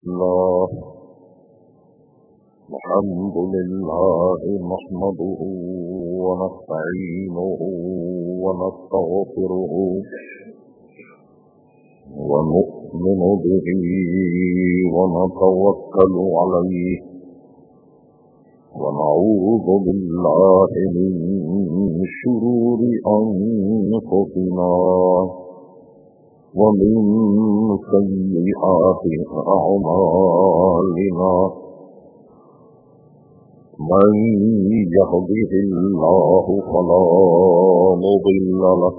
الله الحمد لله نحمده ونستعينه ونستغفره ونؤمن به ونتوكل عليه ونعوذ بالله من شرور أنفسنا ومن سيئات أعمالنا من يهده الله فلا مضل له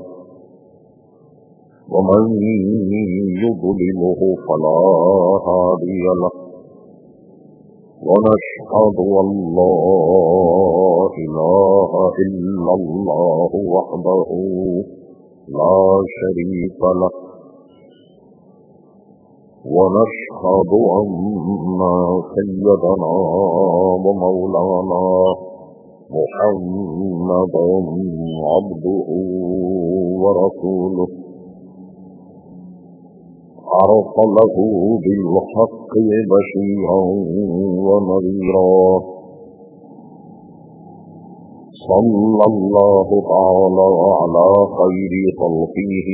ومن يضلله فلا هادي له ونشهد أن لا إله إلا الله وحده لا شريك له ونشهد أن سيدنا ومولانا محمدا عبده ورسوله أرسله بالحق بشيرا ونذيرا صلى الله تعالى على خير خلقه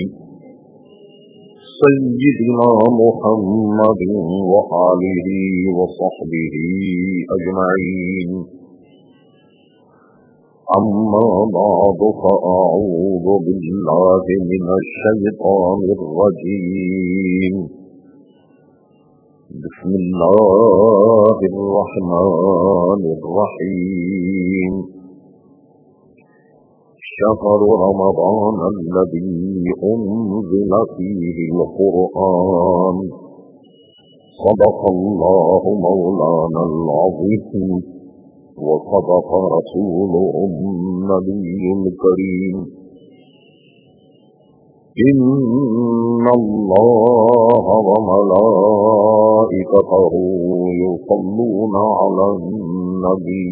سيدنا محمد وآله وصحبه أجمعين أما بعد فأعوذ بالله من الشيطان الرجيم بسم الله الرحمن الرحيم شهر رمضان الذي أنزل فيه القرآن صدق الله مولانا العظيم وصدق رسوله النبي الكريم إن الله وملائكته يصلون على النبي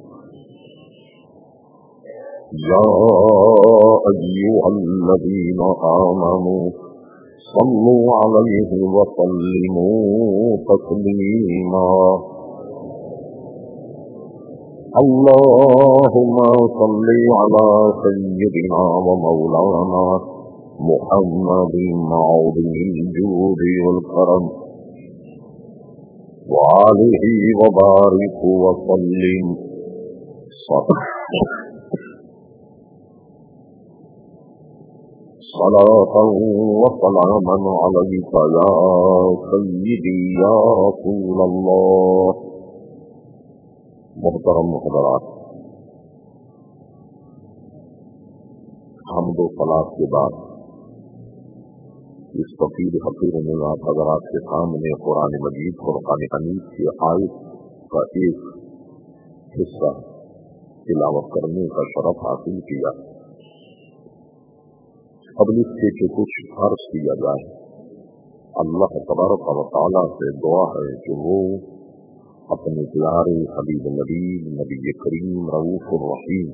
يا أيها الذين آمنوا صلوا عليه وسلموا تسليما اللهم صل على سيدنا ومولانا محمد عظيم الجود والكرم وآله وبارك وسلم صلاة وسلاما عليك يا سيدي يا رسول الله. محترم حضرات، حمد و صلاۃ کے بعد اس فقیر حقیر نظام حضرات کے سامنے قرآن مجید فرقان حمید کی آیت کا ایک حصہ تلاوت کرنے کا شرف حاصل کیا. قبل اس کے کچھ عرض کیا جائے، اللہ تبارک و تعالیٰ سے دعا ہے کہ وہ اپنے پیارے حبیب نبی کریم رؤوف الرحیم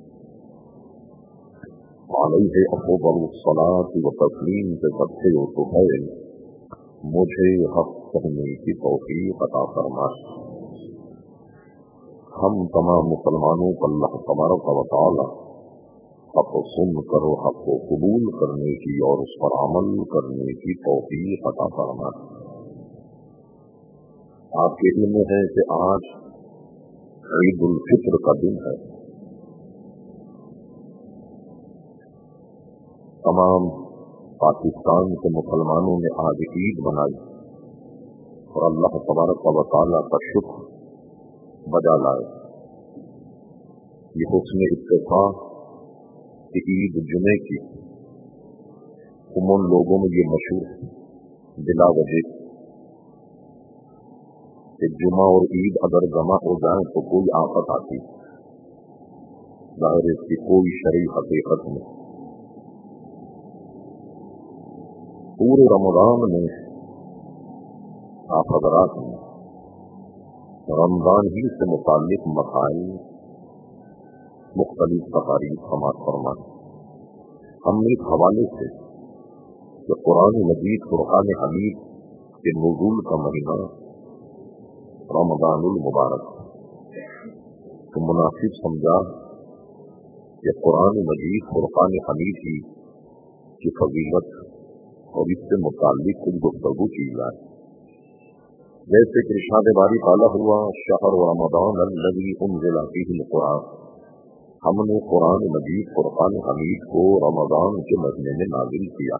علیہ افضل الصلاۃ و تسلیم سے صدقے و طفیل مجھے حق کہنے کی توفیق عطا فرمائے. ہم تمام مسلمانوں کو اللہ تبارک و تعالیٰ حق سن کر حق کو قبول کرنے کی اور اس پر عمل کرنے کی توفیق عطا فرمائے. آپ کے علم ہے کہ آج عید الفطر کا دن ہے. تمام پاکستان کے مسلمانوں نے آج عید منائی اور اللہ تبارک و تعالیٰ کا شکر بجا لائے. یہ حسن اتفاق کہ عید جمعے کی عموماً لوگوں میں یہ مشہور بلا وجہ کہ جمعہ اور عید اگر جمع ہو جائیں تو کوئی آفت آتی، ظاہر اس کی کوئی شرعی حقیقت نہیں. پورے رمضان میں آپ حضرات نے رمضان ہی سے متعلق مسائل مختلف تقاریر سماعت فرمائیں. ہم نے اس حوالے سے کہ قرآن مجید فرقان حمید کہ نزول کا مہینہ رمضان المبارک تو مناسب سمجھا کہ قرآن مجید فرقان حمید کی فضیلت اور اس سے متعلق کچھ گفتگو کی جائے. جیسے کہ ارشاد باری تعالیٰ ہوا شہر رمضان الذی انزل فیہ القرآن، ہم نے قرآن مجید فرقان حمید کو رمضان کے مہینے میں نازل کیا.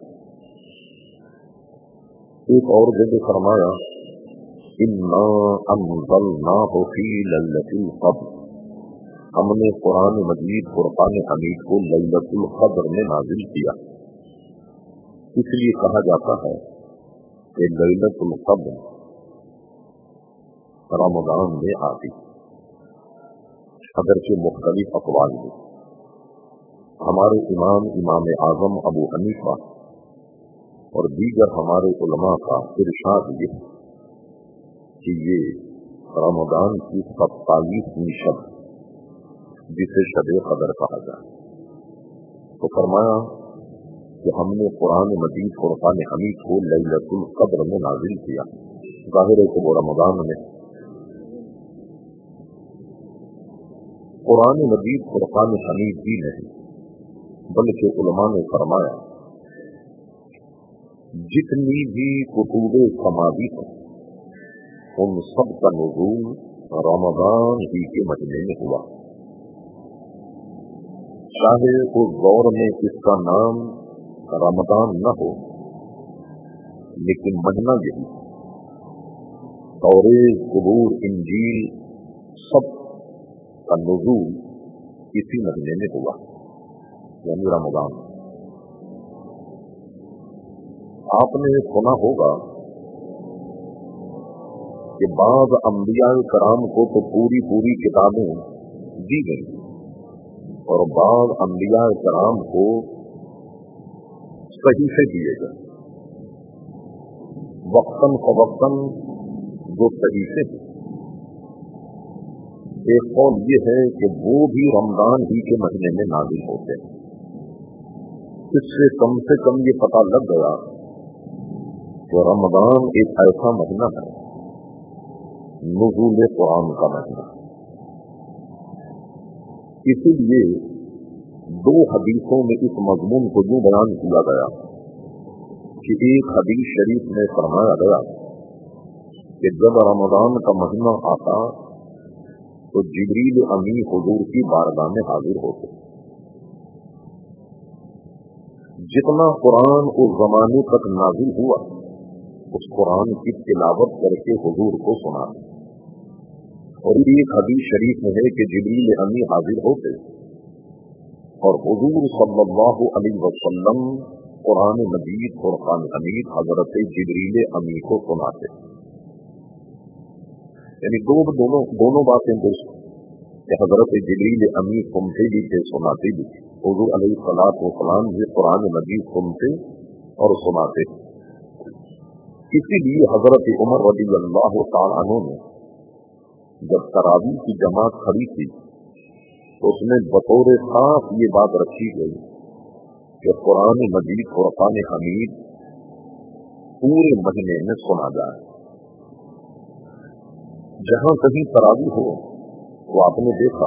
ایک اور جگہ فرمایا انا انزلناہ فی لیلۃ القدر، ہم نے قرآن مجید فرقان حمید کو لیلۃ القدر میں نازل کیا. اس لیے کہا جاتا ہے کہ لیلۃ القدر رمضان میں آتی، اگرچہ مختلف اقوال ہیں. ہمارے امام اعظم ابو حنیفہ اور دیگر ہمارے علماء کا ارشاد یہ کہ یہ رمضان کی 27ویں شب جسے شب قدر کہا جائے. تو فرمایا کہ ہم نے قرآن مجید فرقان حمید کو لیلۃ القدر میں نازل کیا. ظاہر ہے کہ وہ رمضان میں قرآن مجید فرقان حمید بھی نہیں، بلکہ علماء نے فرمایا جتنی بھی کتب سماوی ہیں ان سب کا نزول رمضان ہی کے مہینے میں ہوا. چاہے اس دور میں اس کا نام رمضان نہ ہو، لیکن مہینہ یہی. توریت، زبور، انجیل سب کا نزول اسی مہینے میں ہوا، یعنی رمضان. آپ نے سنا ہوگا کہ بعض انبیاء کرام کو تو پوری کتابیں دی گئی اور بعض انبیاء کرام کو صحیفے دیے گئے. وقتاً فوقتاً جو صحیفے ہیں، ایک قول یہ ہے کہ وہ بھی رمضان ہی کے مہینے میں نازل ہوتے ہیں. اس سے کم یہ پتہ لگ گیا کہ رمضان ایک ایسا مہینہ ہے نزول قرآن کا مہینہ. اسی لیے 2 حدیثوں میں اس مضمون کو یوں بیان کیا گیا کہ ایک حدیث شریف میں فرمایا گیا کہ جب رمضان کا مہینہ آتا تو جبریل امی حضور کی بارگاہ میں حاضر ہوتے. جتنا قرآن اس زمانے تک نازل ہوا اس قرآن کی تلاوت کر کے حضور کو سنا. اور ایک حدیث شریف میں ہے کہ جبریل امی حاضر ہوتے اور حضور صلی اللہ علیہ وسلم قرآن مجید فرقان حمید حضرت جبریل امی کو سناتے. یعنی دونوں باتیں درست کہ حضرت جبریل امی سنتے بھی تھے، سناتے بھی تھے. حضور علیہ الصلوۃ والسلام یہ قرآن مجید سنتے اور سناتے. اسی لیے حضرت عمر رضی اللہ تعالیٰ عنہ نے جب تراویح کی جماعت کھڑی تھی تو اس میں بطور خاص یہ بات رکھی گئی کہ قرآن مجید فرقان حمید پورے مہینے میں سنا جائے. جہاں کہیں تراویح ہو وہ آپ نے دیکھا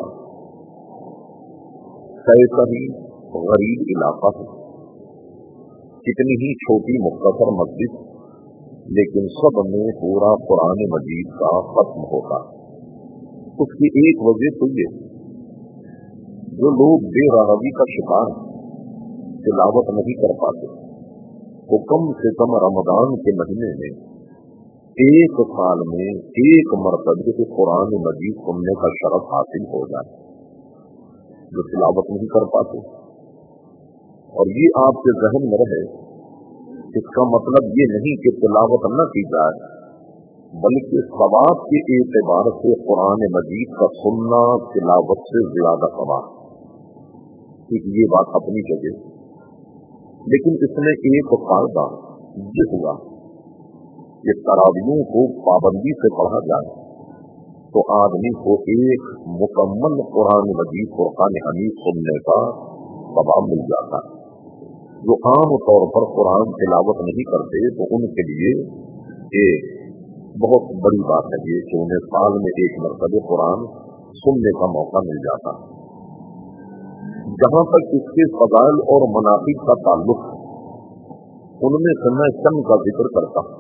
کیسا ہی غریب علاقہ ہے، کتنی ہی چھوٹی مختصر مسجد، لیکن سب میں پورا قرآن مجید کا ختم ہوتا. اس کی ایک وجہ تو یہ جو لوگ بے راہوی کا شکار تلاوت نہیں کر پاتے وہ کم سے کم رمضان کے مہینے میں ایک سال میں ایک مرتبہ سے قرآن مجید سننے کا شرف حاصل ہو جائے جو تلاوت نہیں کر پاتے. اور یہ آپ کے ذہن میں رہے، اس کا مطلب یہ نہیں کہ تلاوت نہ کی جائے، بلکہ ثواب کے اعتبار سے قرآن مجید کا سننا تلاوت سے زیادہ ثواب. یہ بات اپنی جگہ، لیکن اس میں ایک فائدہ یہ ہوا کہ تراویحوں کو پابندی سے پڑھا جائے تو آدمی کو ایک مکمل قرآن مجید فرقان حمید سننے کا ثواب مل جاتا ہے. جو عام طور پر قرآن تلاوت نہیں کرتے تو ان کے لیے ایک بہت بڑی بات ہے یہ کہ انہیں سال میں ایک مرتبہ قرآن سننے کا موقع مل جاتا. جہاں تک اس کے فضائل اور مناقب کا تعلق ان میں سے میں چند کا ذکر کرتا ہوں،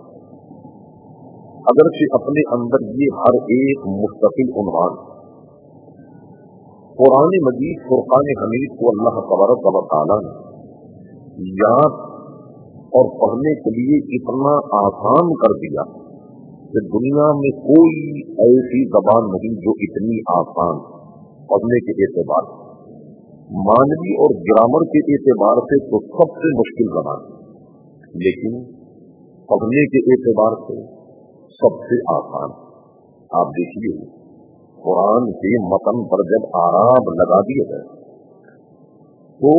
اگرچہ اپنے اندر یہ ہر ایک مستقل عنوان. قرآن مجید فرقان حمید کو اللہ تبارک و تعالیٰ نے یاد اور پڑھنے کے لیے اتنا آسان کر دیا کہ دنیا میں کوئی ایسی زبان نہیں جو اتنی آسان پڑھنے کے اعتبار سے، مانوی اور گرامر کے اعتبار سے تو سب سے مشکل زبان، لیکن پڑھنے کے اعتبار سے سب سے آسان. آپ دیکھیے قرآن کے متن پر جب آراب لگا دیے گئے تو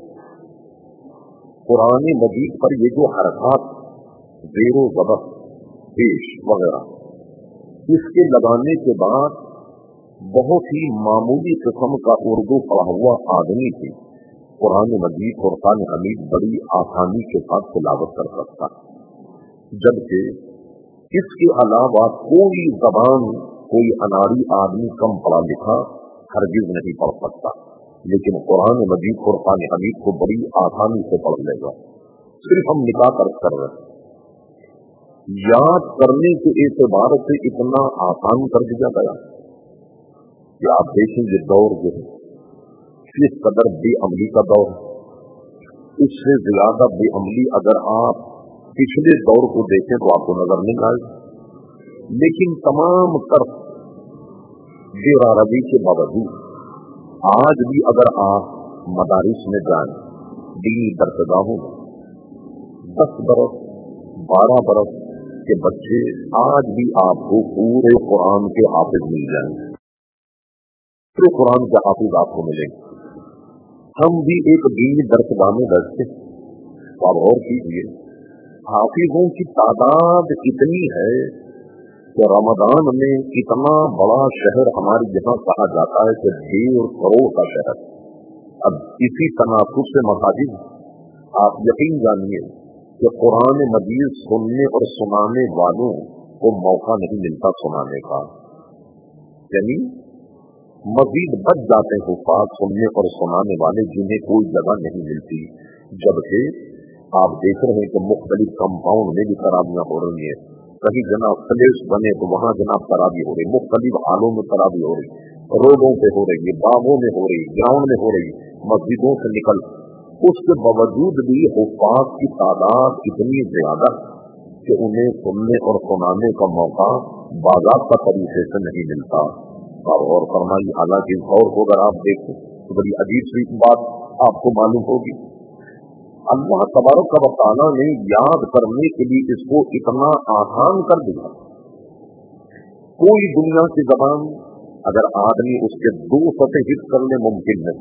قرآن مجید پر یہ جو حرکات زیر و زبر پیش وغیرہ اس کے لگانے کے بعد بہت ہی معمولی قسم کا اردو پڑھا ہوا آدمی بھی قرآن مجید فرقان حمید بڑی آسانی کے ساتھ تلاوت کر سکتا، جبکہ اس کے علاوہ کوئی زبان کوئی اناڑی آدمی کم پڑھا لکھا ہرگز نہیں پڑھ سکتا، لیکن قرآن مجید فرقان حمید کو بڑی آسانی سے پڑھ لے گا. صرف ہم نکاح کر رہے ہیں، یاد کرنے کے اعتبار سے اتنا آسان کر دیا گیا کہ آپ دیکھیں یہ دور جو ہے اس قدر بے عملی کا دور ہے. اس سے زیادہ بے عملی اگر آپ پچھلے دور کو دیکھیں تو آپ کو نظر نہیں آئے، لیکن تمام طرف غیر عربی کے باوجود آج بھی اگر آپ مدارس میں جائیں، دینی درسگاہوں میں 10 برس 12 برس کے بچے آج بھی آپ کو پورے قرآن کے حافظ مل جائیں گے، پورے قرآن کے حافظ آپ کو ملیں گے. ہم بھی ایک دینی درسگاہ میں بیٹھتے تو آپ غور کیجیے حافظوں کی تعداد اتنی ہے کہ رمضان میں اتنا بڑا شہر ہمارے یہاں کہا جاتا ہے کہ 1.5 کروڑ کا شہر. اب اسی تناسب سے مساجد آپ یقین جانیے کہ قرآن مجید سننے اور سنانے والوں کو موقع نہیں ملتا سنانے کا، یعنی مزید بچ جاتے ہیں حفاظ سننے اور سنانے والے جنہیں کوئی جگہ نہیں ملتی. جبکہ آپ دیکھ رہے ہیں کہ مختلف کمپاؤنڈ میں بھی خرابیاں ہو رہی ہیں، کہیں جناب پلیس بنے تو وہاں جناب خرابی ہو رہی، مختلف حالوں میں خرابی ہو رہی، روڈوں پہ ہو رہی ہے، باغوں میں ہو رہی، گراؤنڈ میں ہو رہی، مسجدوں سے نکل. اس کے باوجود بھی حفاظ کی تعداد اتنی زیادہ کہ انہیں سننے اور سنانے کا موقع باضابطہ طریقے سے نہیں ملتا. اور فرمائی حالانکہ اس دور کو اگر آپ دیکھیں تو بڑی عجیب سی بات آپ کو معلوم ہوگی. اللہ تبارک و تعالیٰ نے یاد کرنے کے لیے اس کو اتنا آسان کر دیا. کوئی دنیا کی زبان اگر آدمی اس کے 2 سطح حفظ کرنے ممکن ہے،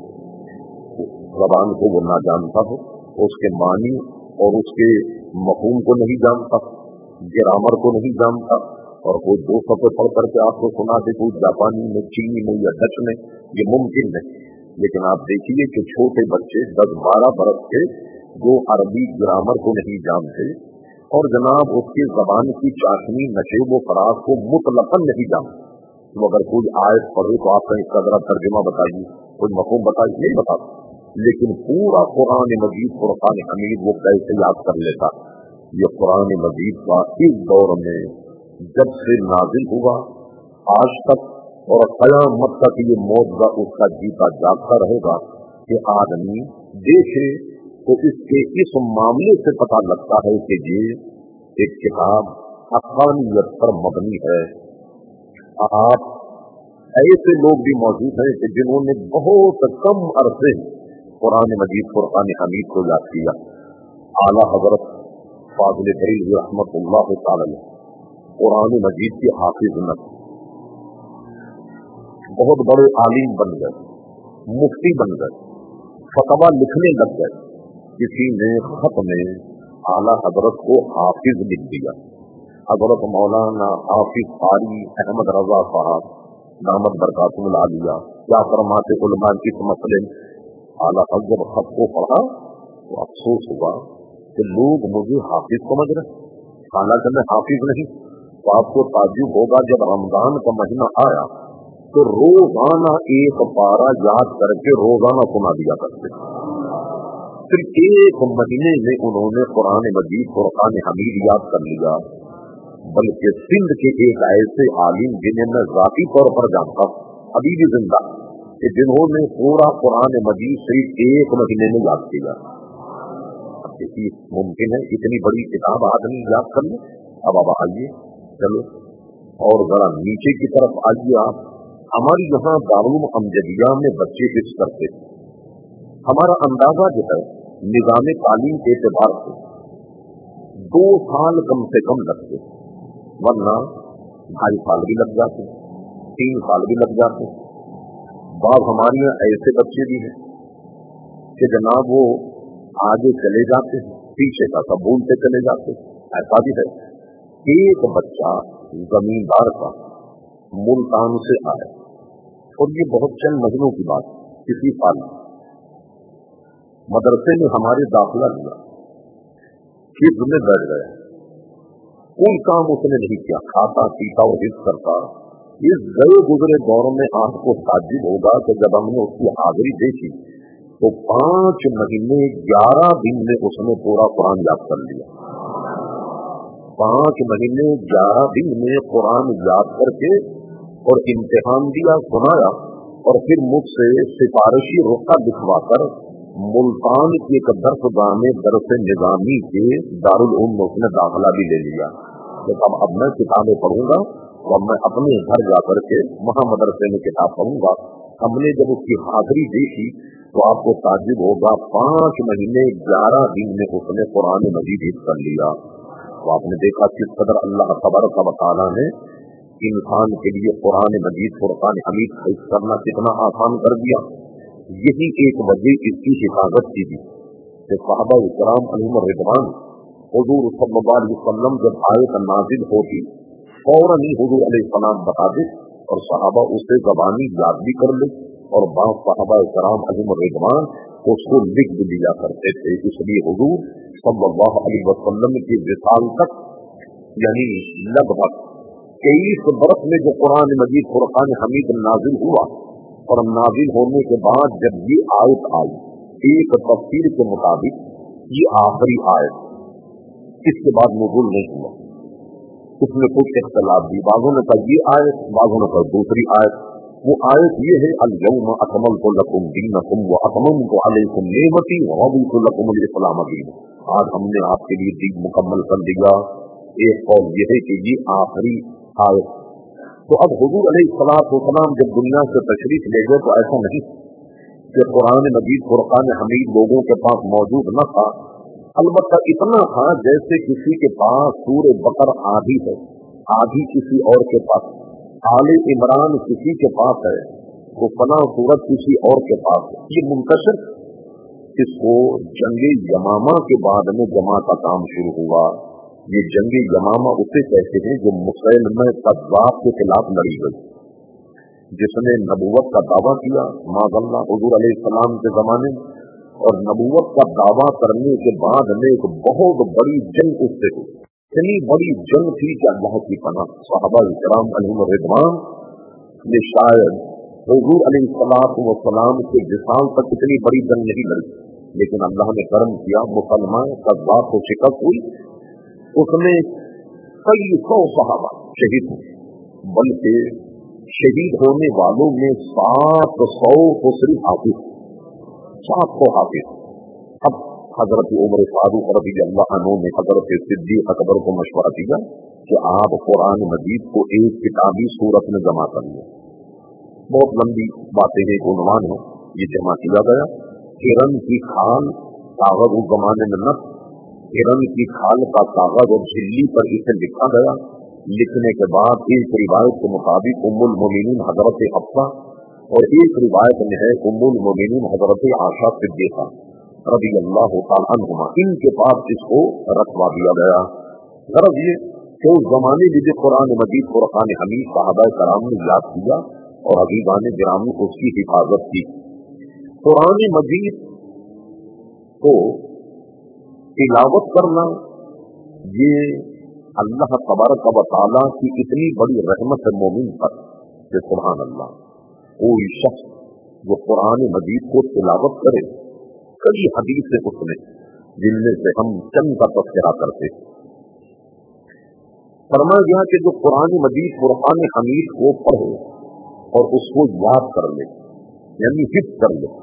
زبان کو وہ نہ جانتا ہو، اس کے معنی اور اس کے مفہوم کو نہیں جانتا، گرامر کو نہیں جانتا، اور کوئی 2 سطح پڑھ کر کے آپ کو سنا دے کوئی جاپانی میں، چینی میں یا ڈچ میں، یہ ممکن نہیں. لیکن آپ دیکھیے کہ چھوٹے بچے 10-12 برس کے جو عربی گرامر کو نہیں جانتے اور جناب اس کی زبان کی چاشنی نشیب و فراز کو مطلقاً نہیں جانتے، تو اگر کوئی آیت پڑھے تو آپ کا اس کا ذرا ترجمہ بتائیے، کوئی مفہوم بتائیے، نہیں بتاتا. لیکن پورا قرآن مجید فرقان حمید وہ کیسے یاد کر لیتا. یہ قرآن مجید کا اس دور میں جب سے نازل ہوا آج تک اور قیامت تک یہ معجزہ اس کا جیتا جاگتا رہے گا کہ آدمی دیکھے تو اس کے اس معاملے سے پتہ لگتا ہے کہ یہ ایک کتاب حقانیت پر مبنی ہے. آپ ایسے لوگ بھی موجود ہیں کہ جنہوں نے بہت کم عرصے قرآن مجید فرقان حمید کو یاد کیا. اعلیٰ حضرت فاضل بریلوی رحمۃ اللہ تعالی قرآن مجید کے حافظ نہ بہت بڑے عالم بن گئے، مفتی بن گئے، فتویٰ لکھنے لگ گئے. کسی نے خط میں اعلیٰ حضرت کو حافظ لکھ دیا. حضرت مولانا حافظ قاری احمد رضا صاحب دامت برکاتہ العالیہ کیا فرماتے علماء کی مسئلے. اعلیٰ حضرت جب خط کو پڑھا تو افسوس ہوا کہ لوگ مجھے حافظ سمجھ رہے، حالانکہ میں حافظ نہیں. تو آپ کو تعجب ہوگا جب رمضان کا مہینہ آیا تو روزانہ ایک پارا یاد کر کے روزانہ سنا دیا کرتے. پھر ایک مہینے میں انہوں نے قرآن مجید فرقان حمید یاد کر لیا. بلکہ سندھ کے ایک ایسے عالم جنہیں میں ذاتی طور پر جانتا ہوں, ابھی بھی زندہ, کہ جنہوں نے پورا قرآن مجید صرف ایک مہینے میں یاد کیا. ممکن ہے اتنی بڑی کتاب آدمی یاد کر لیں؟ اب آئیے چلو اور ذرا نیچے کی طرف آئیے. آپ ہماری یہاں دارالعلوم امجدیہ میں بچے حفظ کرتے تھے. ہمارا اندازہ جو ہے نظام تعلیم کے اعتبار سے 2 سال کم سے کم لگتے, ورنہ 2.5 سال بھی لگ جاتے, 3 سال بھی لگ جاتے. بعض ہمارے یہاں ایسے بچے بھی ہیں کہ جناب وہ آگے چلے جاتے ہیں, پیچھے کا سب بھولتے چلے جاتے. ایسا بھی ہے. ایک بچہ زمیندار کا ملتان سے آیا, اور یہ بہت چند مہینوں کی بات, کسی سال مدرسے میں ہمارے داخلہ لیا, حفظ میں بیٹھ گیا. کوئی کام اس نے نہیں کیا, کھاتا پیتا اور حفظ کرتا. اس گئے گزرے دور میں آپ کو تعجب ہوگا کہ جب ہم نے اس کی حاضری دیکھی تو 5 مہینے 11 دن میں اس نے پورا قرآن یاد کر لیا. 5 مہینے 11 دن میں قرآن یاد کر کے اور امتحان دیا, سنایا, اور پھر مجھ سے سفارشی رخصہ لکھوا کر ملتان کی ایک درس نظامی کے دارالعلوم میں اس نے داخلہ بھی لے لیا. تو اب میں کتابیں پڑھوں گا اور میں اپنے گھر جا کر کے وہاں مدرسے میں کتاب پڑھوں گا. ہم نے جب اس کی حاضری دیکھی تو آپ کو تعجب ہوگا, 5 مہینے 11 دن میں اس نے قرآن مجید حفظ کر لیا. تو آپ نے دیکھا کس قدر اللہ تبارک و تعالیٰ نے انسان کے لیے قرآن مجید فرقان حمید حفظ کرنا کتنا آسان کر دیا. یہی ایک وجہ اس کی حفاظت کی تھی کہ صحابہ کرام علیہم الرضوان حضور صلی اللہ علیہ وسلم جب آیت نازل ہوتی فوراً ہی حضور علیہ السلام بتا دے اور صحابہ اسے زبانی یاد بھی کر لے, اور بعض صحابہ کرام علیہم الرضوان اس کو لکھ بھی لیا کرتے تھے. اس لیے حضور صلی اللہ علیہ وسلم کی وصال تک یعنی لگ بھگ 23 برس میں جو قرآن مجید فرقان حمید نازل ہوا, اور نازل ہونے کے بعد جب یہ آیت آئی, ایک تفسیر کے مطابق یہ آخری آیت, اس کے بعد نزول نہیں ہوا. اس میں کچھ اختلاف بھی, بعضوں نے کہا یہ آیت, بعضوں نے کہا دوسری آیت. وہ آیت یہ ہے الیوم اکملت لکم دینکم واتممت علیکم نعمتی ورضیت لکم الاسلام دینا. آج ہم نے آپ کے لیے دین مکمل کر دیا. ایک قول یہ ہے کہ یہ آخری آیت. تو اب حضور علیہ السلام جب دنیا سے تشریف لے گئے تو ایسا نہیں کہ قرآن مجید فرقان حمید لوگوں کے پاس موجود نہ تھا. البتہ اتنا تھا جیسے کسی کے پاس سورہ بقرہ آدھی ہے, آدھی کسی اور کے پاس, آل عمران کسی کے پاس ہے, وہ فلاں سورت کسی اور کے پاس ہے. یہ منتشر. اس کو جنگ یمامہ کے بعد میں جمع کا کام شروع ہوا. یہ جنگ یمامہ اسے کہتے ہیں جو مسلمہ کذاب کے خلاف لڑی گئی, جس نے نبوت کا دعویٰ کیا معاذ اللہ حضور علیہ السلام کے زمانے میں, اور نبوت کا دعویٰ کرنے کے بعد میں ایک بہت بڑی جنگ اس سے ہوئی. اتنی بڑی جنگ تھی کہ اللہ کی پناہ صحابہ کرام علیہم الرضوان نے شاید حضور علیہ السلام کے وصال تک اتنی بڑی جنگ نہیں لڑی, لیکن اللہ نے کرم کیا, مسلمان کذاب کو شکست ہوئی. اس میں کئی 100 صحابہ شہید ہوئے, بلکہ شہید ہونے والوں میں 700 کو صرف حافظ, 700 حافظ. اب حضرت عمر فاروق رضی اللہ عنہ نے حضرت صدیق اکبر کو مشورہ دیا کہ آپ قرآن مجید کو ایک کتابی صورت میں جمع کر لیں. بہت لمبی باتیں ایک عنوان ہے, یہ جمع کیا گیا. ہرن کی کھال کاغذ اس زمانے میں نہ, ہرن کی کھال کا کاغذ اور جھلی پر اسے لکھا گیا. لکھنے کے بعد ایک روایت کے مطابق ام المؤمنین حضرت حفصہ اور ایک روایت میں ہے ام المؤمنین حضرت عائشہ صدیقہ رضی اللہ تعالی عنہما, ان کے پاس اس کو رکھوا دیا گیا. غرض یہ کہ اس زمانے میں جو قرآن مجید فرقان حمید صحابہ کرام نے یاد کیا اور حبیبان گرامی اس کی حفاظت کی. قرآن مجید کو تلاوت کرنا یہ اللہ تبارک و تعالیٰ کی اتنی بڑی رحمت مومن پر کہ سبحان اللہ، کوئی شخص جو قرآن مجید کو تلاوت کرے، کئی حدیث سے اس میں جن میں سے ہم چند کا تذکرہ کرتے، فرمایا گیا کہ جو قرآن مجید فرقان حمید کو پڑھے اور اس کو یاد کر لے، یعنی حفظ کر لے،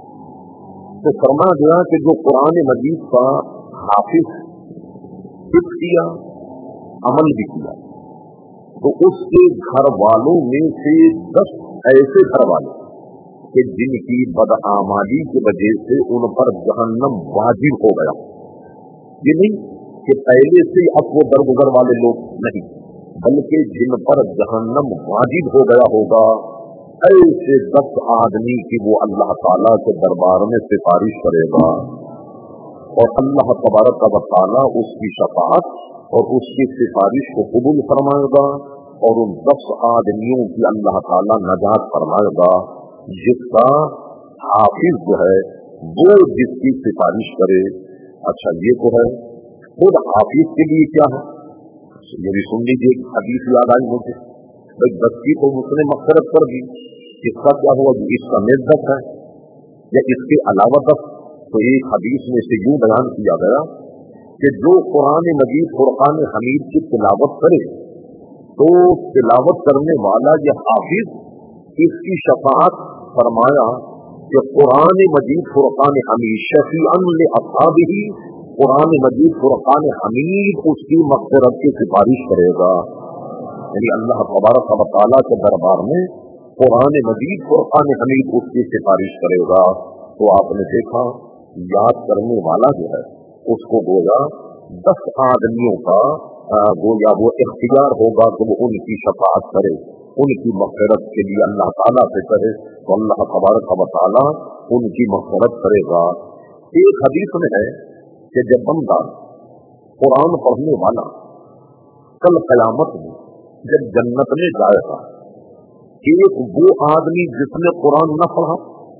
تو فرمایا گیا کہ جو قرآن مجید کا حافظ حفظ کیا، عمل بھی کیا، تو اس کے گھر والوں میں سے 10 ایسے گھر والے کہ جن کی بدعمالی کی وجہ سے ان پر جہنم واجب ہو گیا، یہ نہیں کہ پہلے سے اب وہ درگزر والے لوگ نہیں، بلکہ جن پر جہنم واجب ہو گیا ہوگا، ایسے 10 آدمی کی وہ اللہ تعالیٰ کے دربار میں سفارش کرے گا، اور اللہ تبارک و تعالیٰ اس کی شفاعت اور اس کی سفارش کو قبول فرمائے گا، اور ان 10 آدمیوں کی اللہ تعالیٰ نجات فرمائے گا، جس کا حافظ جو ہے وہ جس کی سفارش کرے۔ اچھا یہ تو ہے، خود حافظ کے لیے کیا ہے یہ بھی سن لیجیے۔ حدیث یاد آئی مجھے، بھائی 10 کی تو اس نے مغفرت کر دی، اس کا کیا ہوا جو اس کا میز 10 ہے یا اس کے علاوہ 10؟ تو ایک حدیث میں سے یوں بیان کیا گیا کہ جو قرآن مجید فرقان حمید کی تلاوت کرے تو تلاوت کرنے والا یہ حافظ اس کی شفاعت فرمایا کہ قرآن مجید فرقان حمید شفیعاً لاصحابہ، قرآن مجید فرقان حمید اس کی مغفرت کی سفارش کرے گا، یعنی اللہ تبارک و تعالیٰ کے دربار میں قرآن مجید فرقان حمید اس کی سفارش کرے گا۔ تو آپ نے دیکھا یاد کرنے والا جو ہے اس کو گویا 10 آدمیوں کا گویا وہ اختیار ہوگا کہ وہ ان کی شفاعت کرے، ان کی مغفرت کے لیے اللہ تعالیٰ سے کرے، تو اللہ تبارک و تعالیٰ ان کی مغفرت کرے گا۔ ایک حدیث میں ہے کہ جب بندہ قرآن پڑھنے والا کل قیامت میں جب جنت میں جائے گا، ایک وہ آدمی جس نے قرآن نہ پڑھا،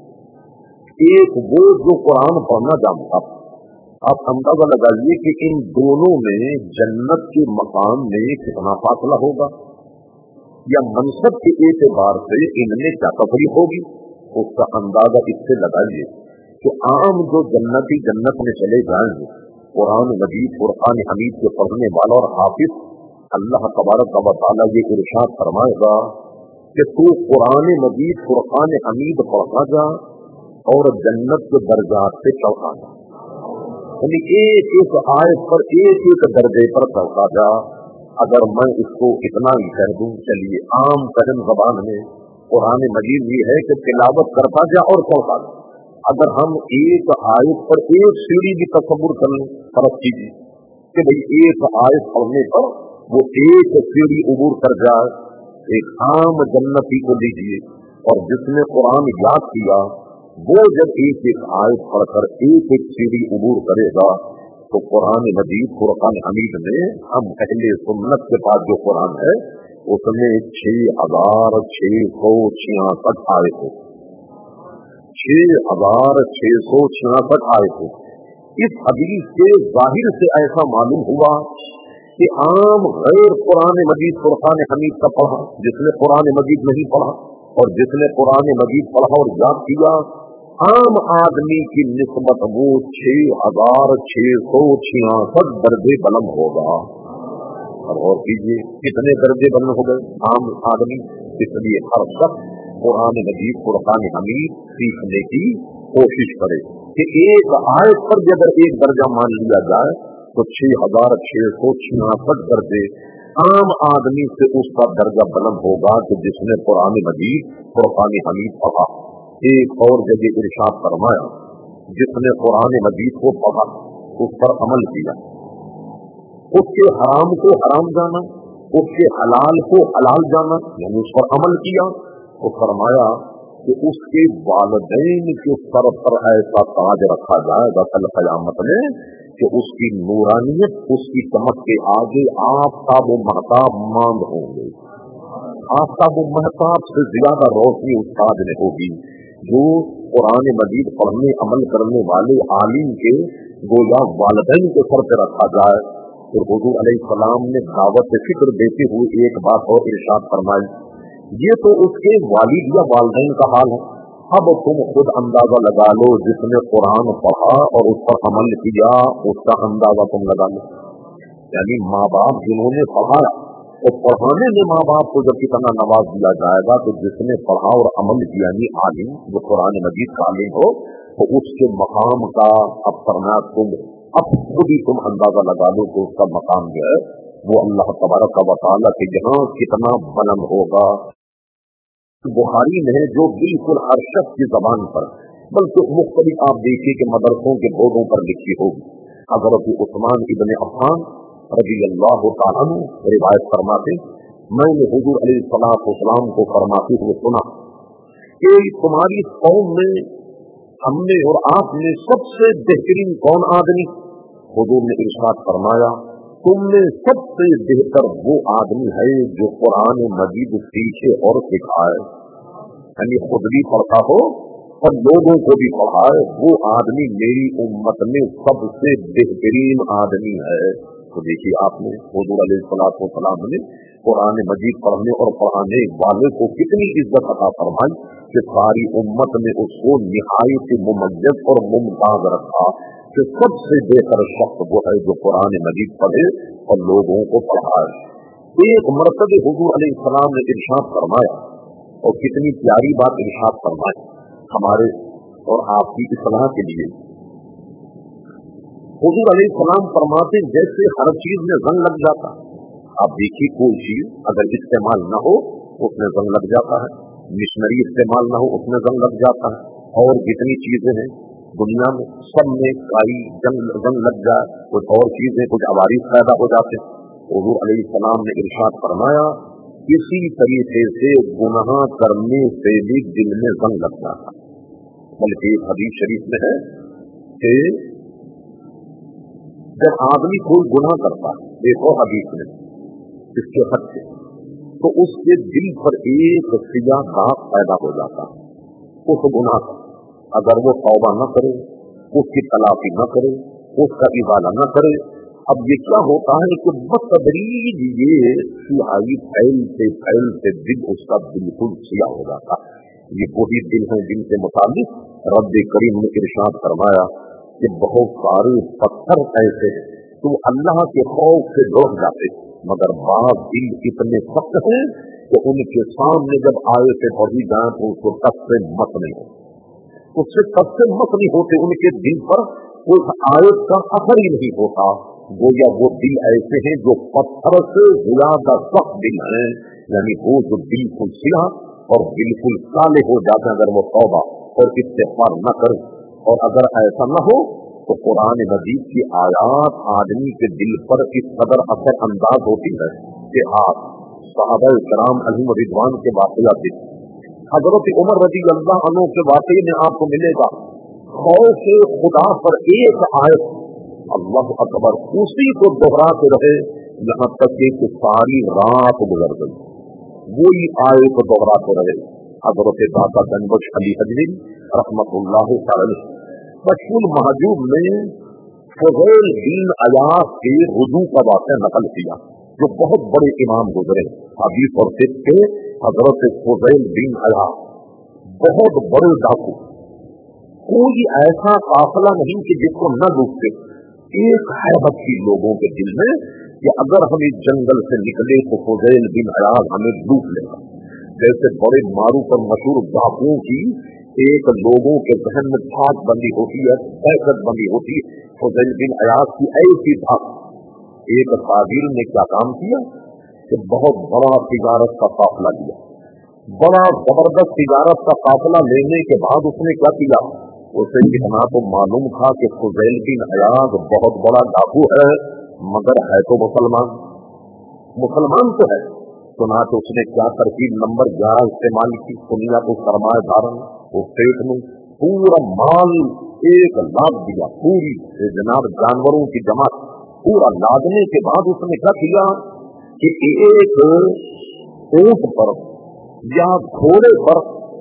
ایک وہ جو قرآن پڑھنا جانتا، آپ اندازہ لگائیے کہ ان دونوں میں جنت کے مقام میں کتنا فاصلہ ہوگا، یا منصب کے اعتبار سے ان میں کیا تفریق ہوگی، اس کا اندازہ اس سے لگائیے کہ عام جو جنتی جنت میں چلے جائیں گے، قرآن مجید فرقان حمید کے پڑھنے والا اور حافظ، اللہ تبارک و تعالیٰ یہ ارشاد فرمائے گا کہ تو قرآن مجید فرقان حمید پڑھا جا اور جنت کے درجات سے چڑھا جا، یعنی ایک ایک آیت پر ایک ایک درجے پر چڑھا جا۔ اگر میں اس کو اتنا ہی کہہ دوں، چلیے عام فہم زبان میں قرآن مجید یہ ہے کہ تلاوت کرتا جا اور چڑھتا جا، اگر ہم ایک آیت پر ایک سیڑھی بھی تصور کر لیں، فرض کیجیے کہ بھئی ایک آیت پڑھنے پر وہ ایک سیڑھی عبور کر جائے، ایک عام جنتی کو لیجیے، اور جس نے قرآن یاد کیا وہ جب ایک ایک آیت پڑھ کر ایک ایک سیڑھی عبور کرے گا، تو قرآن مجید فرقان حمید میں ہم اہل سنت کے پاس جو قرآن ہے اس میں 6666 آیت ہے، 6666 آیت ہے۔ اس حدیث کے ظاہر سے ایسا معلوم ہوا کہ عام غیر قرآن مجید فرقان حمید کا پڑھا، جس نے قرآن مجید نہیں پڑھا اور جس نے قرآن مجید پڑھا اور یاد کیا، عام آدمی کی نسبت وہ 6666 درجے بلند ہوگا۔ اور غور کیجیے کتنے درجے بلند ہو گئے عام آدمی۔ اس لیے ہر شخص قرآن مجید فرقان حمید سیکھنے کی کوشش کرے کہ ایک آیت پر بھی اگر ایک درجہ مان لیا جائے تو 6666 درجے عام آدمی سے اس کا درجہ بلند ہوگا کہ جس نے قرآن مجید فرقان حمید پڑھا۔ ایک اور جگہ ارشاد فرمایا جس نے قرآن مجید کو پڑھا، اس پر عمل کیا، اس کے حرام کو حرام جانا، اس کے حلال کو حلال جانا، یعنی اس پر عمل کیا، تو فرمایا کہ اس کے والدین کے سر پر ایسا تاج رکھا جائے گا کل قیامت میں کہ اس کی نورانیت، اس کی چمک کے آگے آفتاب و مہتاب ماند ہوں گے، آفتاب و مہتاب سے زیادہ روشنی اس تاج میں ہوگی۔ جو قرآن مجید پڑھنے عمل کرنے والے عالم کے گویا والدین کے سر پہ رکھا جائے، پھر حضور علیہ السلام نے دعوت فکر دیتے ہوئے ایک بات اور ارشاد فرمائی، یہ تو اس کے والد یا والدین کا حال ہے، اب تم خود اندازہ لگا لو، جس نے قرآن پڑھا اور اس پر عمل کیا اس کا اندازہ تم لگا لو۔ یعنی ماں باپ جنہوں نے پڑھایا اور پڑھانے میں ماں باپ کو جب کتنا نواز دیا جائے گا، تو جس نے پڑھا اور عمل کیا یعنی عالم جو قرآن مجید کا عالم ہو، تو اس کے مقام کا اب کرنا تم اب خود ہی تم اندازہ لگا لو کہ اس کا مقام جو ہے وہ اللہ تبارک و تعالیٰ کے یہاں کتنا بلند ہوگا۔ بخاری میں جو بالکل ہر شخص کی زبان پر، بلکہ مختلف آپ دیکھیے کہ مدرسوں کے بورڈوں پر لکھی ہوگی، حضرت عثمان ابن عفان رضی اللہ تعالیٰ عنہ روایت فرماتے، میں نے حضور علیہ السلام کو فرماتے ہوئے سنا کہ تمہاری قوم میں ہم نے اور آپ نے سب سے بہترین کون آدمی؟ حضور نے ارشاد فرمایا، تم میں سب سے بہتر وہ آدمی ہے جو قرآن مجید سیکھے اور سکھائے، یعنی خود بھی پڑھتا ہو اور لوگوں کو بھی پڑھائے، وہ آدمی میری امت میں سب سے بہترین آدمی ہے۔ تو دیکھیے آپ نے حضور علیہ السلام نے قرآن مجید پڑھنے اور پڑھانے والے کو کتنی عزت عطا فرمائی کہ ساری امت نے اس کو نہایت ممیز اور ممتاز رکھا کہ سب سے بہتر شخص وہ ہے جو قرآن مجید پڑھے اور لوگوں کو پڑھائے۔ ایک مرتبہ حضور علیہ السلام نے ارشاد فرمایا، اور کتنی پیاری بات ارشاد فرمائی ہمارے اور آپ کی اصلاح کے لیے۔ حضور علیہ السلام فرماتے جیسے ہر چیز میں زنگ لگ جاتا، آپ دیکھیے کوئی چیز اگر استعمال نہ ہو اس میں زنگ لگ جاتا ہے، مشنری استعمال نہ ہو اس میں زنگ لگ جاتا ہے، اور جتنی چیزیں ہیں دنیا میں سب میں کئی زنگ لگ جائے، کچھ اور چیزیں کچھ عوارض پیدا ہو جاتے ہیں۔ حضور علیہ السلام نے ارشاد فرمایا، اسی طریقے سے گناہ کرنے سے بھی دل میں زنگ لگ جاتا، بلکہ ایک حدیث شریف میں ہے کہ جب آدمی کوئی گناہ کرتا ہے، دیکھو حدیث میں اس کے حد سے، تو اس کے دل پر ایک سیاہ داغ پیدا ہو جاتا ہے اس گناہ کا، اگر وہ توبہ نہ کرے، اس کی تلافی نہ کرے، اس کا ازالہ نہ کرے، اب یہ کیا ہوتا ہے کہ بتدریج یہ سیاہی پھیلتے دل اس کا بالکل سیاہ ہو جاتا ہے۔ یہ وہی دل ہے جن کے متعلق رب کریم نے ارشاد فرمایا کہ بہت سارے پتھر ایسے ہیں تو اللہ کے خوف سے لوٹ جاتے، مگر بعض دل اتنے سخت ہیں کہ ان کے سامنے جب آئے سے پڑھی جائیں تو اس کو تب سے مت نہیں ہوتے، اس سے تب سے مت نہیں ہوتے، ان کے دل پر اس آیت کا اثر ہی نہیں ہوتا، گویا وہ دل ایسے ہیں جو پتھر سے زیادہ سخت دل ہیں، یعنی وہ جو بالکل سیاہ اور بالکل کالے ہو جاتے ہیں اگر وہ توبہ اور استغفار نہ کرے۔ اور اگر ایسا نہ ہو تو قرآن مجید کی آیات آدمی کے دل پر اس قدر اثر انداز ہوتی ہے کہ آپ صحابہ کرام علیہم رضوان کے واقعات دیکھیں، حضرت عمر رضی اللہ عنہ کے واقعے میں آپ کو ملے گا خوف خدا پر ایک آیت اللہ اکبر اسی کو دہراتے رہے یہاں تک کہ ساری رات گزر گئی، وہی آیت کو دہراتے رہے۔ حضرت داتا گنبخش علی حجوی رحمت اللہ تعالی مشہور محجوب میں فضیل بن عیاض کے رجوع کا واقعہ نقل کیا، جو بہت بڑے امام گزرے حدیث اور فقہ کے، حضرت فضیل بن عیاض بہت بڑے ڈاکو، کوئی ایسا قافلہ نہیں کہ جس کو نہ لوٹتے، ایک حیبت کی لوگوں کے دل میں کہ اگر ہم اس جنگل سے نکلے تو فضیل بن عیاض ہمیں لوٹ لے گا، جیسے بڑے معروف اور مشہور ڈاکوؤں کی ایک لوگوں کے ذہن میں دھاک بندی ہوتی ہے، دہشت بندی ہوتی ہے، فضیل بن عیاض کی ایسی دھاک۔ ایک تاجر نے کیا کام کیا کہ بہت بڑا تجارت کا قافلہ لیا، بڑا زبردست تجارت کا قافلہ لینے کے بعد اس نے کیا کیا، اسے اتنا تو معلوم تھا کہ فضیل بن عیاض بہت بڑا ڈاکو ہے مگر ہے تو مسلمان تو ہے، چنانچہ اس نے کیا ترکیب نمبر 11 استعمال کی، دنیا کو سرمایہ دارن اس پیٹ میں پورا مال 1 لاکھ دیا، پوری جناب جانوروں کی جماعت پورا لادنے کے بعد اس نے کیا کیا کہ ایک اونٹ پر یا گھوڑے پر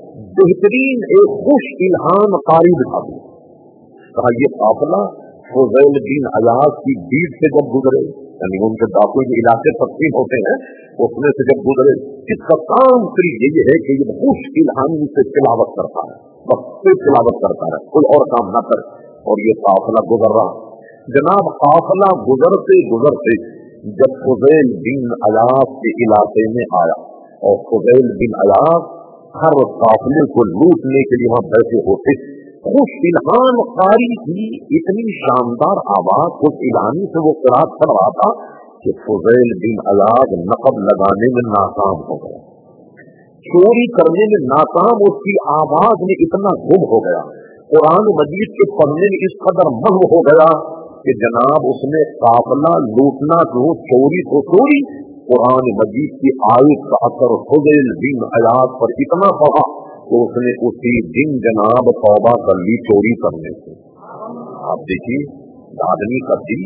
بہترین ایک خوش الہام قاری بٹھا دیا، کہا یہ قافلہ فضیل بن عیاض کی بیٹ سے جب گزرے یعنی ان کے داخل جو علاقے تقسیم ہوتے ہیں اس میں سے جب گزرے، اس کا کام صرف یہی ہے کہ یہ مشکل حامی سے تلاوت کرتا ہے، بس صرف تلاوت کرتا ہے، کوئی اور کام نہ کرے. اور یہ قافلہ گزر رہا جناب. قافلہ گزرتے گزرتے جب فضیل بن عیاض کے علاقے میں آیا، اور فضیل بن عیاض ہر قافلے کو لوٹنے کے لیے وہاں بیٹھے ہوتے، خوش الہان قاری کی اتنی شاندار آواز اس الہانی سے وہ قرات کر رہا تھا کہ فضیل بن عیاض نقب لگانے میں ناکام ہو گیا، چوری کرنے میں ناکام، اس کی آواز میں اتنا گم ہو گیا، قرآن مجید کے پڑھنے میں اس قدر محو ہو گیا کہ جناب اس نے قافلہ لوٹنا تو چوری تو چوری، قرآن مجید کی آیت کا اثر فضیل بن عیاض پر اتنا پڑا تو اس نے اسی دن جناب توبہ کر لی چوری کرنے سے. آپ دیکھیے آدمی کا دل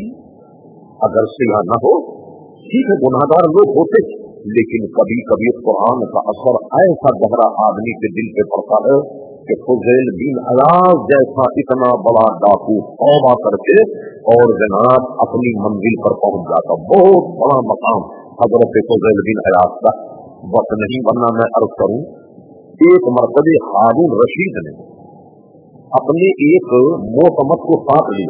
اگر سیاہ نہ ہو، ٹھیک ہے گناہگار لوگ ہوتے، لیکن کبھی کبھی قرآن کا اثر ایسا گہرا آدمی کے دل پہ پڑتا ہے کہ فضیل بن عیاض جیسا اتنا بڑا ڈاکو توبہ کر کے اور جناب اپنی منزل پر پہنچ جاتا. بہت بڑا مقام حضرت فضیل بن عیاض کا. وقت نہیں ورنہ میں عرض کروں، ایک مرتبہ ہارون رشید نے اپنے ایک معتمد کو ساتھ لیا،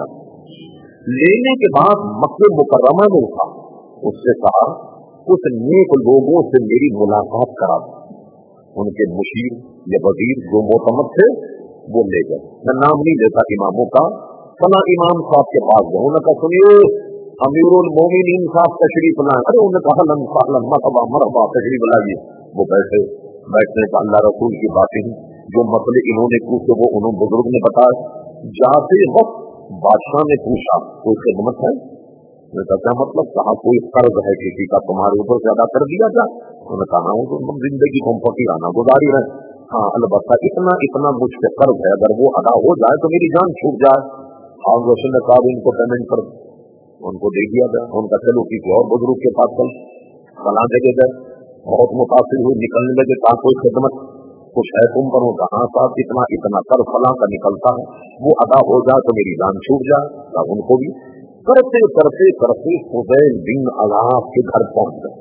لینے کے بعد مکہ مکرمہ میں اٹھا، اس سے کہا کچھ نیک لوگوں سے میری ملاقات کرا دو. ان کے مشیر یا وزیر جو معتمد تھے وہ لے گئے، میں نام نہیں لیتا اماموں کا، فلاں امام صاحب کے پاس گئے، انہوں نے کہا سنیے امیر المومنین صاحب تشریف لائیں. ارے انہوں نے کہا لن سہلا مرحبا مرحبا تشریف لائیے. وہ بیٹھنے کا اللہ رسول کی باتیں جو مسئلے انہوں نے پوچھے وہ انہوں بزرگ نے بتایا. جاتے وقت بادشاہ نے پوچھا کوئی خدمت ہے؟ میں کہا کیا مطلب؟ کہا کوئی قرض ہے کسی کا تمہارے اوپر سے ادا کر دیا جائے؟ انہوں نے کہا ہوں زندگی کو فقیرانہ گزاری رہے. ہاں البتہ اتنا مجھ سے قرض ہے، اگر وہ ادا ہو جائے تو میری جان چھوٹ جائے. اور رسول نے کہا ان کو پیمنٹ کر دو، ان کو دے دیا گیا. ان کا چلو کسی اور بزرگ کے پاس چل، فلاں جگہ گئے، بہت متاثر ہوئی، نکلنے لگے، کہا کوئی خدمت کچھ ہے تم پر؟ کہاں صاحب اتنا کر فلاں کا نکلتا ہے، وہ ادا ہو جائے تو میری جان چھوٹ جائے. کہا ان کو بھی. کرتے کرتے کرتے فضیل بن عیاض کے گھر پہنچ گئے.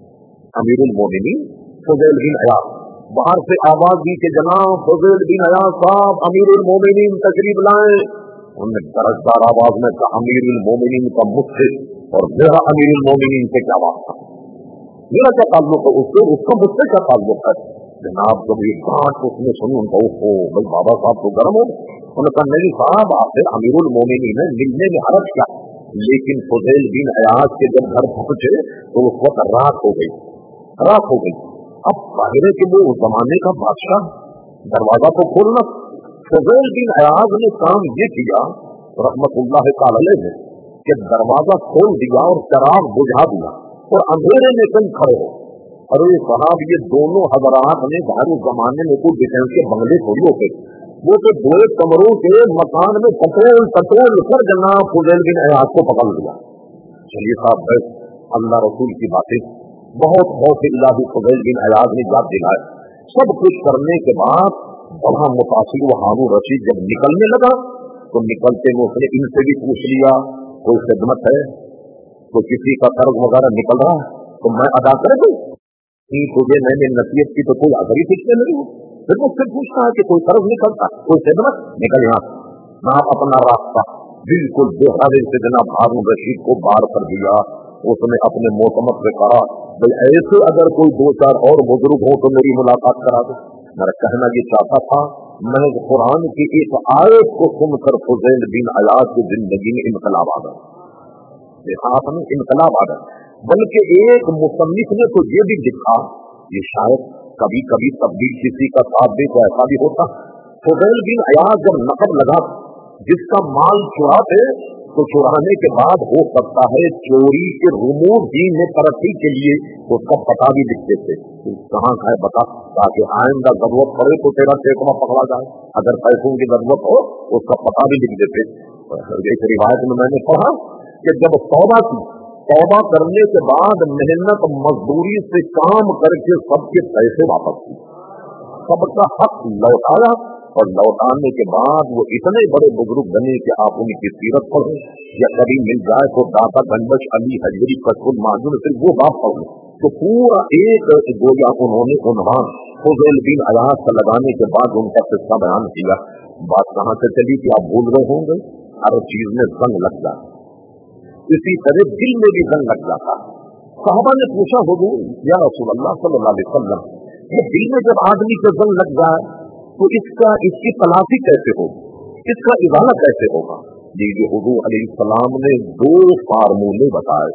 امیر المومنین فضیل بن عیاض باہر سے آواز دی کہ جناب فضیل بن عیاض صاحب امیر المومنین تشریف لائیں. انہوں نے درجدار آواز میں کہا امیر المومنین کا مجھ سے اور میرا امیر المومنین سے کیا واسطہ؟ میرا کیا تعلق ہے اس سے، اس کا مجھ سے کیا تعلق ہے؟ جناب جب یہ بات اس نے سنی ان کو بھائی بابا صاحب تو گرم ہو. انہوں نے کہا نہیں صاحب آپ سے امیر المومنین ہے، ملنے میں حرج کیا. لیکن فضیل بن عیاض کے جب گھر پہنچے تو اس وقت رات ہو گئی. اب ظاہر ہے کہ وہ اس زمانے کا بادشاہ، دروازہ تو کھولنا. فضیل بن عیاض نے کام یہ کیا رحمت اللہ تعالی علیہ کہ دروازہ کھول دیا اور چراغ بجھا دیا اور اندھیرے میں کہیں کھڑے ہو. ارے صاحب یہ دونوں حضرات نے باہر زمانے میں کوئی ڈیفینس کے بنگلے تھوڑی ہوتے، وہ تو دو کمروں کے مکان میں پٹرول کر جناب فضیل بن عیاض کو پکڑ لیا. چلیے صاحب بس اللہ رسول کی باتیں بہت خوف الہی فضیل بن عیاض نے یاد دلائے. سب کچھ کرنے کے بعد بڑا متاثر وہ ہارون رشید جب نکلنے لگا تو نکلتے میں اس نے ان سے بھی پوچھ لیا کوئی خدمت ہے، تو کسی کا قرض وغیرہ نکل رہا ہے تو میں ادا کر دوں. تجھے میں نے نصیحت کی تو کوئی اگر ہی سیکھنے نہیں ہوں. پھر مجھ سے پوچھتا ہے کہ کوئی قرض نکلتا، کوئی خدمت نکل. یہاں نہ اپنا راستہ بالکل بے حوالے سے جناب ہارون رشید کو بار کر دیا. اس نے اپنے معتمد سے کہا بھائی ایسے اگر کوئی دو چار اور بزرگ ہو تو میری ملاقات کرا دو. میرا کہنا یہ چاہتا تھا میں قرآن کی ایک آیت کو سن کر فضیل بن عیاض کی زندگی میں انقلاب آ گیا. دیکھا آپ نے انقلاب آ گیا. بلکہ ایک مصنف نے تو یہ بھی لکھا یہ شاید کبھی کبھی تبدیل کسی کا ساتھ دے تو ایسا بھی ہوتا. فضیل بن عیاض جب نقب لگا جس کا مال چراتے تو چرانے کے بعد ہو سکتا ہے چوری کے رموز ہی میں ترقی کے لیے اس کا پتہ بھی لکھتے تھے کہاں ہے بتا تاکہ آئندہ ضرورت پڑے تو تیرا ٹیکما پکڑا جائے. اگر پیسوں کی ضرورت ہو اس کا پتہ بھی لکھ دیتے. ایک روایت میں نے پڑھا کہ جب توبہ کرنے کے بعد محنت مزدوری سے کام کر کے سب کے پیسے واپس کی، سب کا حق لوٹایا اور लौटाने के बाद वो इतने बड़े बुजुर्ग बने कि आप उनकी सीरत पढ़ो या कभी मिल जाए तो दाता गंडश अली हजरी कसूल माजून सिर्फ वो बात पढ़ो तो पूरा एक गोया उन्होंने उन्वान फुज़ैल बिन अयाज का लगाने के बाद उनका किस्सा बयान किया। बात कहाँ से चली कि आप भूल रहे होंगे, हर चीज में जंग लग जाता, इसी तरह दिल में भी जंग लग जाता। साहबा ने पूछा हुजूर या रसूल अल्लाह सल्लल्लाहु अलैहि वसल्लम, ये दिल में जब आदमी को जंग लग जाए तो इसकी तलाशी कैसे होगी, इसका इजाला कैसे होगा? ये हुजूर अलैहिस्सलाम ने 2 फार्मूले बताए।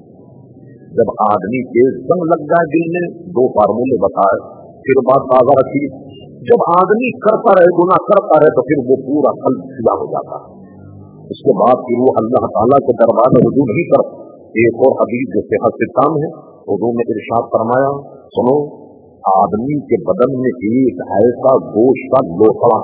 जब आदमी के जंग लग जाए दिल में 2 फार्मूले बताए। फिर बात ताज़ा रखी, जब आदमी करता रहे गुनाह करता रहे तो फिर वो पूरा कल्ब सीधा हो जाता है। उसके बाद फिर वो अल्लाह ताला के दरबार में रुजू नहीं करता। एक और हदीस जो सेहत से काम है, हुजूर ने इरशाद फरमाया, सुनो, आदमी के बदन में एक ऐसा गोश्त का लोथड़ा,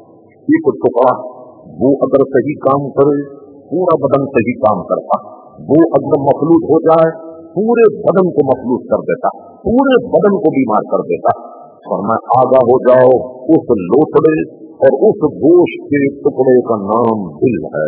एक टुकड़ा, वो अगर सही काम करे पूरा बदन सही काम करता, वो अगर मखलूत हो जाए पूरे बदन को मखलूत कर देता, पूरे बदन को बीमार कर देता। फरमाया आगा हो जाओ उस लोथड़े और उस गोश्त के टुकड़े का नाम दिल है।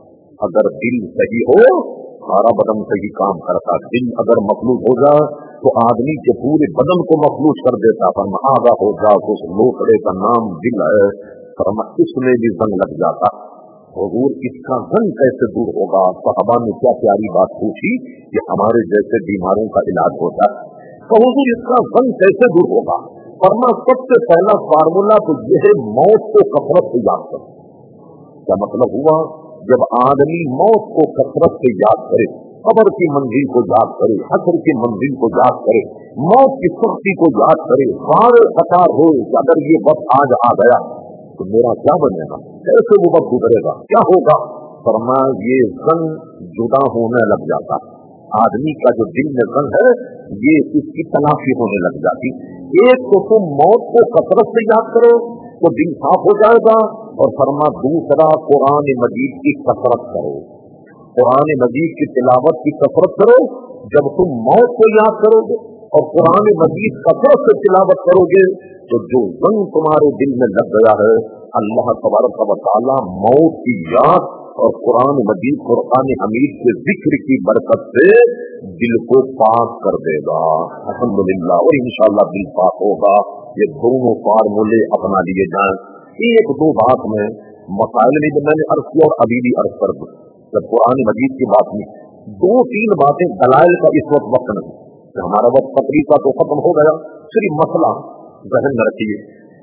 अगर दिल सही हो सारा बदन सही काम करता, दिल अगर मखलूत हो जाए तो आदमी के पूरे बदन को मखलूत कर देता। फरमाया आगा हो जाओ उस लोथड़े का नाम दिल है। फरमाया इसमें भी जंग लग जाता। हुजूर इसका जंग कैसे दूर होगा? सहाबा ने क्या प्यारी बात पूछी कि हमारे जैसे बीमारों का इलाज होता है, तो हुजूर इसका जंग कैसे दूर होगा? फरमाया सबसे पहला फार्मूला तो यह है मौत को कसरत से याद करो। क्या मतलब हुआ? जब आदमी मौत को कसरत से याद करे, कब्र की मंजिल को याद करे, हश्र की मंजिल को याद करे, मौत की सख्ती को याद करे, सारे कतार हो कि अगर ये वक्त आज आ गया तो मेरा क्या बनेगा, कैसे वो वक्त गुजरेगा, क्या होगा? फरमाया ये जंग जुदा होने लग जाता। आदमी का जो दिल में जंग है ये इसकी तलाशी होने लग जाती। एक तो तुम मौत को कसरत से याद करो तो दिल साफ हो जाएगा, और फरमा दूसरा कुरान मजीद की कसरत करो, कुरान मजीद की तिलावत की कसरत करो। जब तुम मौत को याद करोगे और कुरान मजीद कसरत से तिलावत करोगे तो जो जंग तुम्हारे दिल में लग गया है अल्लाह तबारक व तआला मौत की याद और कुरान मजीद कुरान हमीद के जिक्र की बरकत से दिल को पाक कर देगा अल्हम्दुलिल्लाह, और इंशाअल्लाह दिल पाक होगा। ये दोनों फार्मूले अपना लिए जाएं। एक दो बात में मसाइल में जब मैंने अर्ज किया और अभी भी अर्ज कर दूं, जब कुरान मजीद की बात में 2-3 बातें दलाइल का इस वक्त नहीं, हमारा वक्त तकरीर का तो खत्म हो गया, सिर्फ मसला जहन में रखिए।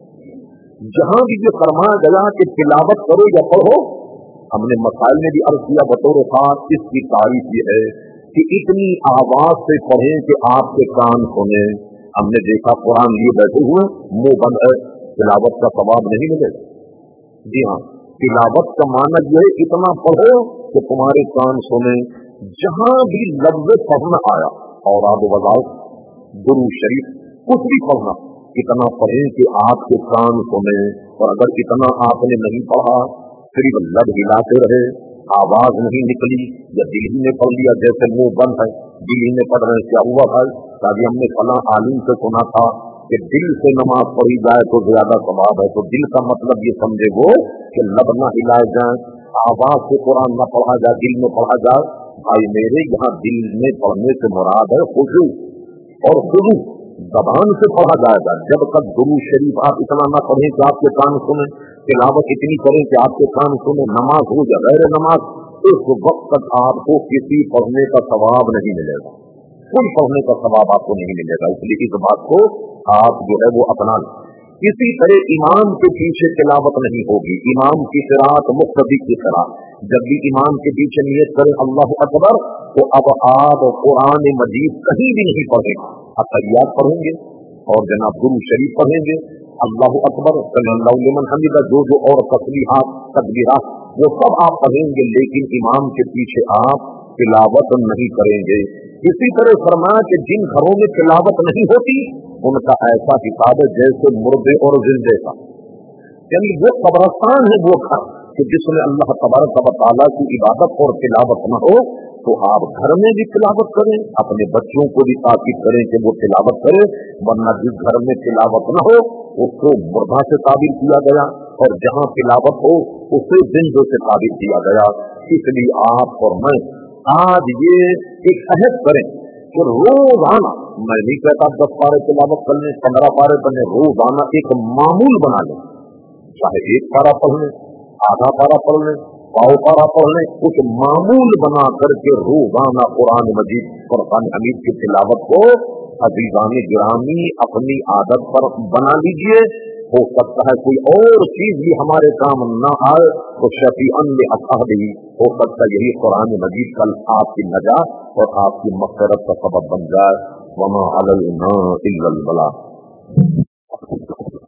जहां भी ये फरमाया गया कि तिलावत करो या पढ़ो, हमने मसाइल में भी अर्ज किया बतौर खास, इसकी तारीफ ये है कि इतनी आवाज से पढ़े कि आपके कान सुने। हमने देखा कुरान लिए बैठे हुए मुंह बंद है, तिलावत का सवाब नहीं मिलेगा। जी हाँ, तिलावत का माना यह है इतना पढ़ो कि तुम्हारे कान सुने। जहां भी लफ्ज़ पढ़ना आया और आप वजाओ दुरूद शरीफ कुछ भी पढ़ना, इतना पढ़े कि आपके कान सुने। और अगर इतना आपने नहीं पढ़ा, सिर्फ लब हिलाते रहे, आवाज नहीं निकली, या दिल ही में पढ़ लिया, जैसे मुंह बंद है दिल ही में पढ़ रहे, क्या हुआ भाई? ताकि हमने फला आलिम से सुना था कि दिल से नमाज पढ़ी जाए तो ज्यादा सवाब है। तो दिल का मतलब ये समझे वो कि लब न हिलाए जाए, आवाज से कुरान न पढ़ा जाए, दिल में पढ़ा जाए। भाई मेरे यहाँ दिल में पढ़ने से मुराद है खुशू, और खुशू जबान से पढ़ा जाएगा। जब तक दुरूद शरीफ आप इतना न पढ़ें कि आपके कान सुने, तिलावत इतनी करें कि आपके कान सुने, नमाज हो या गैर नमाज, उस वक्त तक आपको किसी पढ़ने का सवाब नहीं मिलेगा, कोई पढ़ने का सवाब आपको नहीं मिलेगा। इसलिए इस बात को आप जो है वो अपना लें। इसी तरह इमाम के पीछे तिलावत नहीं होगी, इमाम की क़िराअत मुक़्तदी की क़िराअत। जब भी इमाम के पीछे नियत करें अल्लाहु अकबर, तो अब आप कुरान मजीद कहीं भी नहीं पढ़ेंगे, अतहियात पढ़ेंगे और जनाब दुरूद शरीफ पढ़ेंगे, अल्लाहु अकबर सल्लल्लाहु लिमन हमिदा, जो और तस्बीहात तकबीरात वो सब आप पढ़ेंगे, लेकिन इमाम के पीछे आप तिलावत नहीं करेंगे। इसी तरह फरमाया कि जिन घरों में तिलावत नहीं होती उनका ऐसा हिसाब है जैसे मुर्दे और जिंदे का, यानी वो कब्रस्तान है वो घर कि जिसमें अल्लाह तबारक व तआला की इबादत और तिलावत न हो। तो आप घर में भी तिलावत करें, अपने बच्चों को भी ताकीद करें कि वो तिलावत करें, वरना जिस घर में तिलावत न हो उसको मुर्दा से ताबीर किया गया, اور جہاں تلاوت ہو اسے زندوں سے ثابت کیا گیا. اس لیے آپ اور میں آج یہ ایک عہد کریں کہ روزانہ، میں نہیں کہتا 10 پارے تلاوت کر لیں، 15 پارے پڑھ لیں، روزانہ ایک معمول بنا لیں. چاہے 1 پارا پڑھ لیں، آدھا پارا پڑھ لیں، پاؤ پارا پڑھ لیں، کچھ معمول بنا کر کے روزانہ قرآن مجید قرآن حمید کی تلاوت کو عزیزان گرامی اپنی عادت پر بنا لیجئے. ہو سکتا ہے کوئی اور چیز بھی ہمارے کام نہ آئے تو شفیعاً لأصحابہ، ہو سکتا ہے یہی قرآن مجید کل آپ کی نجات اور آپ کی مغفرت کا سبب بن جائے. وما علینا الا البلاغ.